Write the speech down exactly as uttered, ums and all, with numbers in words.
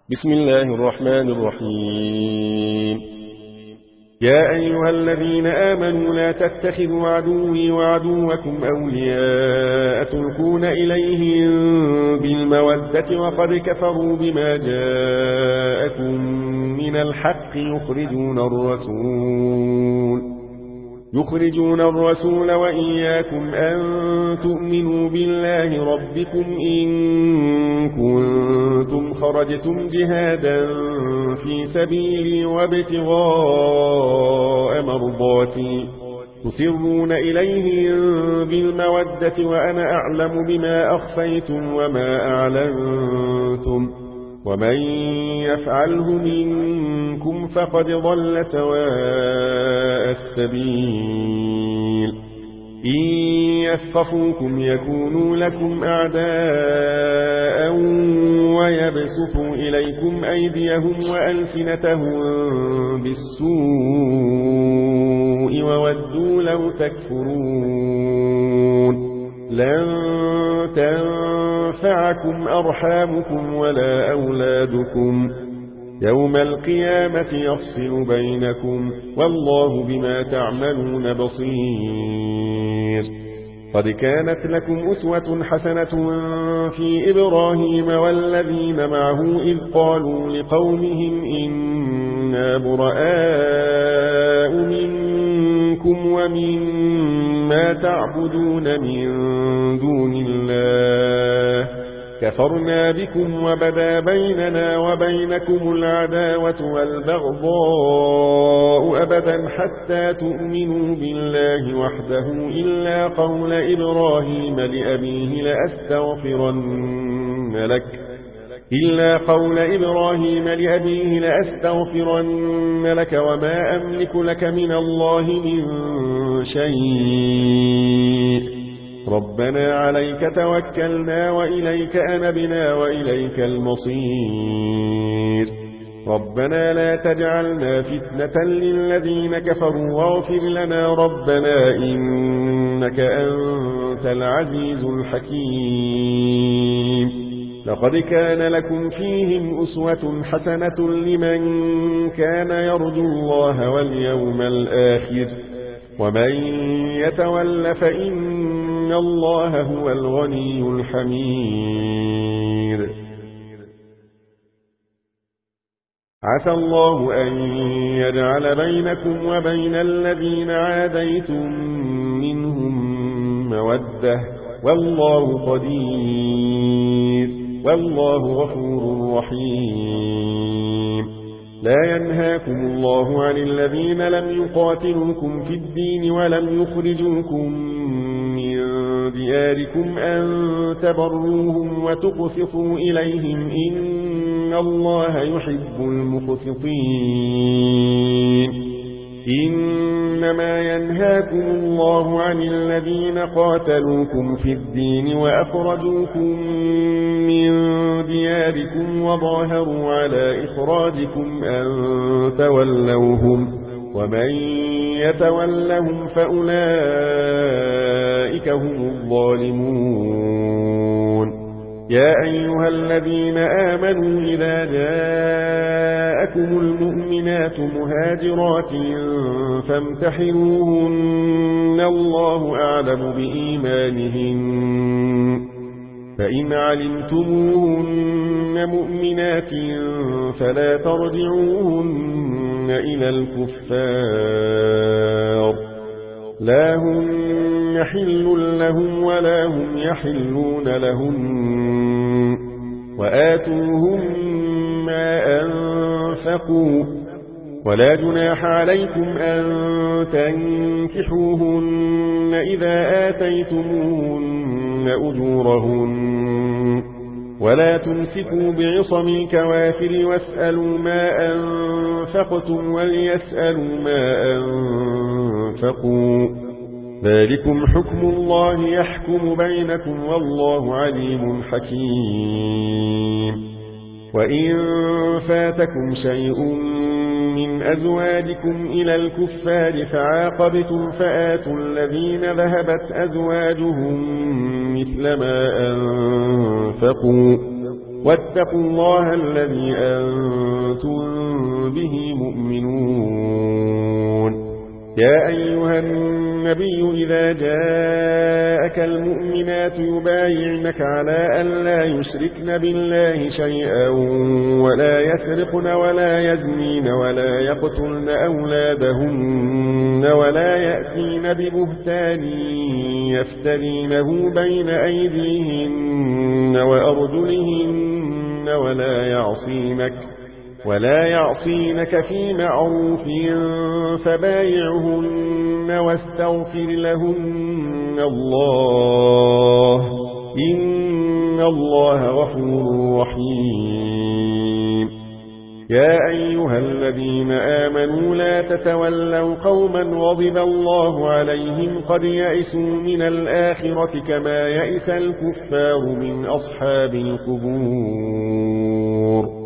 بسم الله الرحمن الرحيم. يا أيها الذين آمنوا لا تتخذوا عدوي وعدوكم أولياء تلقون إليهم بالمودة وقد كفروا بما جاءكم من الحق يخرجون الرسول يخرجون الرسول وإياكم أن تؤمنوا بالله ربكم إن كنتم خرجتم جهادا في سبيلي وابتغاء مرضاتي تسرون إليهم بالمودة وأنا أعلم بما أخفيتم وما أعلنتم ومن يفعله منكم فقد ضل سواء السبيل. إن يثقفوكم يكونوا لكم أعداء ويبسطوا إليكم أيديهم وألسنتهم بالسوء وودوا لو تكفرون. لن تنفعكم أرحامكم ولا أولادكم يوم القيامة يفصل بينكم والله بما تعملون بصير. قد كانت لكم أسوة حسنة في إبراهيم والذين معه إذ قالوا لقومهم إنا براء منكم ومما تعبدون من دون الله كفرنا بكم وبدا بيننا وبينكم العداوة والبغضاء أبدا حتى تؤمنوا بالله وحده إلا قول إبراهيم لأبيه لأستغفرن لك إلا قول إبراهيم لأبيه لأستغفرن لك وما أملك لك من الله من شيء ربنا عليك توكلنا وإليك أنبنا وإليك المصير. ربنا لا تجعلنا فتنة للذين كفروا واغفر لنا ربنا إنك أنت العزيز الحكيم. لقد كان لكم فيهم أسوة حسنة لمن كان يرجو الله واليوم الآخر ومن يتول فإن الله هو الغني الحميد. عسى الله أن يجعل بينكم وبين الذين عاديتم منهم مودة والله قدير والله غفور رحيم. لا ينهاكم الله عن الذين لم يقاتلوكم في الدين ولم يخرجوكم من دياركم أن تبروهم وتقسطوا إليهم إن الله يحب المقسطين. إنما ينهاكم الله عن الذين قاتلوكم في الدين وأخرجوكم من دياركم وظاهروا على إخراجكم أن تولوهم ومن يتولهم فأولئك هم الظالمون. يا أيها الذين آمنوا إذا جاءكم المؤمنات مهاجرات فامتحنوهن الله أعلم بإيمانهن فإن علمتموهن مؤمنات فلا ترجعوهن إلى الكفار لا هم حل لهم ولا هم يحلون لهم وآتوهم ما أنفقوا ولا جناح عليكم أن تنكحوهن إذا آتيتموهن أجورهن ولا تمسكوا بعصم الكوافر واسألوا ما أنفقتم وليسألوا ما أنفقوا ذلكم حكم الله يحكم بينكم والله عليم حكيم. وإن فاتكم شيء من أزواجكم إلى الكفار فعاقبتم فآتوا الذين ذهبت أزواجهم مثل ما أنفقوا واتقوا الله الذي أنتم به مؤمنون. يا أيها النبي إذا جاءك المؤمنات يبايعنك على أن لا يشركن بالله شيئا ولا يسرقن ولا يزنين ولا يقتلن أولادهن ولا يأتين ببهتان يفترينه بين أيديهن وأرجلهن ولا يعصينك ولا يعصينك في معروف فبايعهن واستغفر لهن الله إن الله غفور رحيم. يا أيها الذين آمنوا لا تتولوا قوما غضب الله عليهم قد يئسوا من الآخرة كما يئس الكفار من أصحاب القبور.